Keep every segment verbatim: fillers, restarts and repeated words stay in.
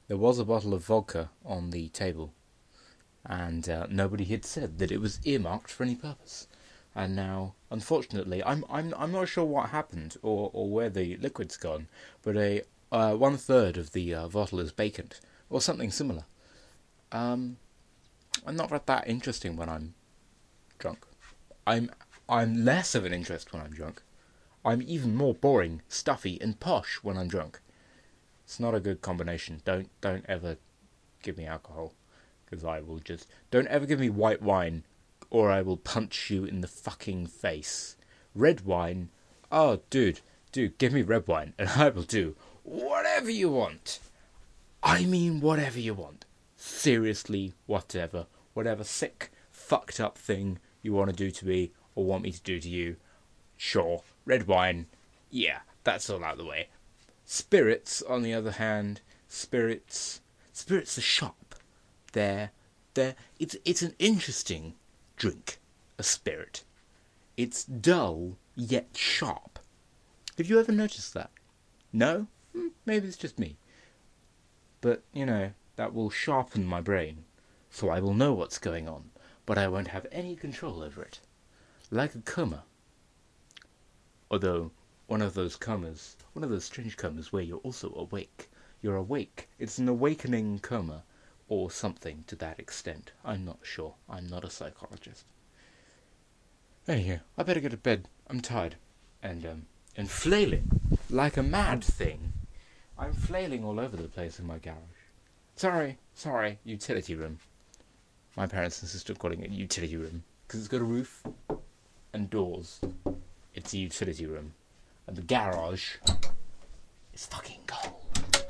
There was a bottle of vodka on the table, and uh, nobody had said that it was earmarked for any purpose. And now, unfortunately, I'm I'm I'm not sure what happened or, or where the liquid's gone, but a uh, one third of the uh, bottle is vacant or something similar. Um, I'm not that interesting when I'm drunk. I'm I'm less of an interest when I'm drunk. I'm even more boring, stuffy, and posh when I'm drunk. It's not a good combination. Don't don't ever give me alcohol, because I will just don't ever give me white wine, or I will punch you in the fucking face. Red wine, oh dude, dude, give me red wine, and I will do whatever you want. I mean, whatever you want. Seriously, whatever, whatever sick, fucked up thing you want to do to me or want me to do to you. Sure, red wine, yeah, that's all out of the way. Spirits, on the other hand, spirits, spirits are sharp. They're, they're, it's, it's an interesting drink, a spirit. It's dull, yet sharp. Have you ever noticed that? No? Hmm, maybe it's just me. But, you know, that will sharpen my brain, so I will know what's going on, but I won't have any control over it. Like a coma. Although, one of those comas, one of those strange comas where you're also awake. You're awake. It's an awakening coma, or something to that extent. I'm not sure. I'm not a psychologist. Anyhow, I better go to bed. I'm tired. And, um, and flailing. Like a mad thing. I'm flailing all over the place in my garage. Sorry, sorry, utility room. My parents insist on calling it utility room, because it's got a roof and doors. It's a utility room. And the garage is fucking cold.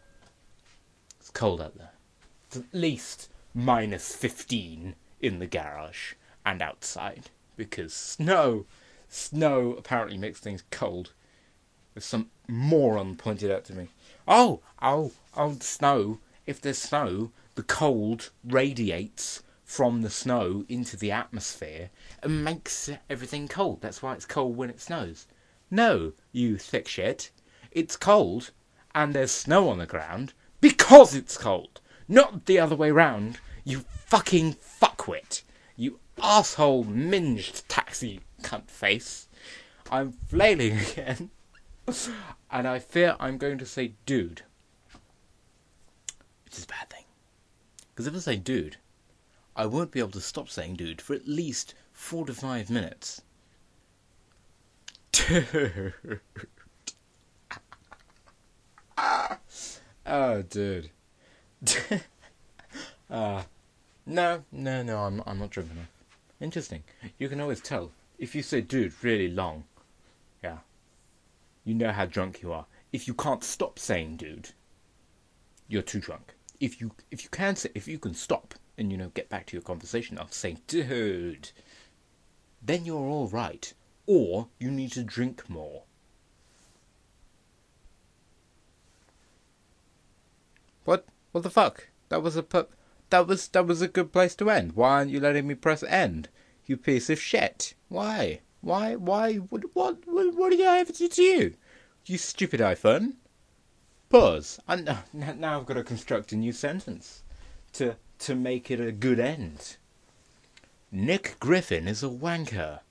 It's cold out there. It's at least minus fifteen in the garage and outside. Because snow, snow apparently makes things cold. As some moron pointed out to me. Oh, oh, oh, snow. If there's snow, the cold radiates from the snow into the atmosphere and makes everything cold. That's why it's cold when it snows. No, you thick shit. It's cold, and there's snow on the ground, because it's cold. Not the other way round, you fucking fuckwit. You asshole minged taxi cunt face. I'm flailing again. And I fear I'm going to say dude. Which is a bad thing. Because if I say dude, I won't be able to stop saying dude for at least four to five minutes. Dude. Oh, dude. uh, no, no, no, I'm, I'm not drunk enough. Interesting. You can always tell. If you say dude really long, yeah, you know how drunk you are. If you can't stop saying dude, you're too drunk. If you if you can say if you can stop and you know get back to your conversation of saying dude, then you're all right. Or you need to drink more. What? What the fuck? That was a pu- that was that was a good place to end. Why aren't you letting me press end? You piece of shit. Why? Why? Why? What? What? What, what did I ever do to you? You stupid iPhone. Pause. And uh, now I've got to construct a new sentence to to make it a good end. Nick Griffin is a wanker.